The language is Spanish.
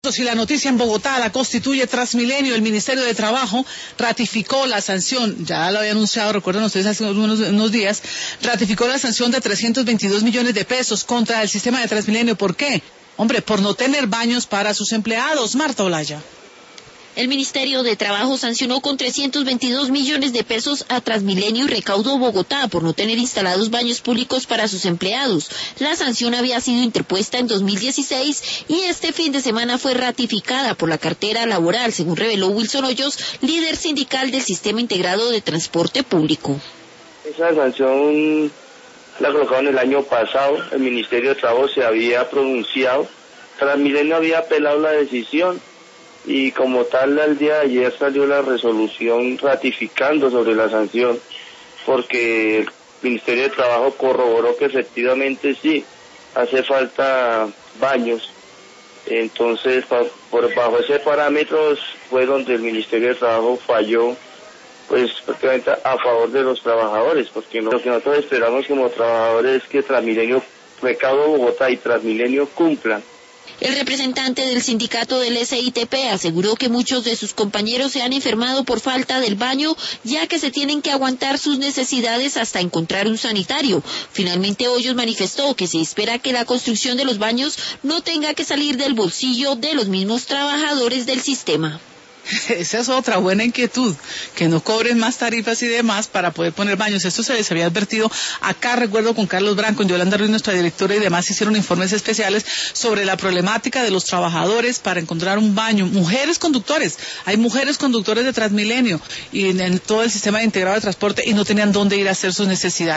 Marcos, y la noticia en Bogotá la constituye Transmilenio. El Ministerio de Trabajo ratificó la sanción, ya lo había anunciado, recuerden ustedes hace unos días, ratificó la sanción de 322 millones de pesos contra el sistema de Transmilenio. ¿Por qué? Hombre, por no tener baños para sus empleados. Marta Olaya. El Ministerio de Trabajo sancionó con 322 millones de pesos a Transmilenio y Recaudo Bogotá por no tener instalados baños públicos para sus empleados. La sanción había sido interpuesta en 2016 y este fin de semana fue ratificada por la cartera laboral, según reveló Wilson Hoyos, líder sindical del Sistema Integrado de Transporte Público. Esa sanción la colocaron el año pasado, el Ministerio de Trabajo se había pronunciado, Transmilenio había apelado la decisión, y como tal al día de ayer salió la resolución ratificando sobre la sanción, porque el Ministerio de Trabajo corroboró que efectivamente sí hace falta baños. Entonces bajo ese parámetro fue donde el Ministerio de Trabajo falló, pues prácticamente a favor de los trabajadores, porque lo que nosotros esperamos como trabajadores es que Transmilenio, Recaudo Bogotá y Transmilenio cumplan. El representante del sindicato del SITP aseguró que muchos de sus compañeros se han enfermado por falta del baño, ya que se tienen que aguantar sus necesidades hasta encontrar un sanitario. Finalmente, Hoyos manifestó que se espera que la construcción de los baños no tenga que salir del bolsillo de los mismos trabajadores del sistema. Esa es otra buena inquietud, que no cobren más tarifas y demás para poder poner baños. Esto se les había advertido acá, recuerdo, con Carlos Branco, Yolanda Ruiz, nuestra directora, y demás hicieron informes especiales sobre la problemática de los trabajadores para encontrar un baño. Mujeres conductores, hay mujeres conductores de Transmilenio y en todo el sistema integrado de transporte y no tenían dónde ir a hacer sus necesidades.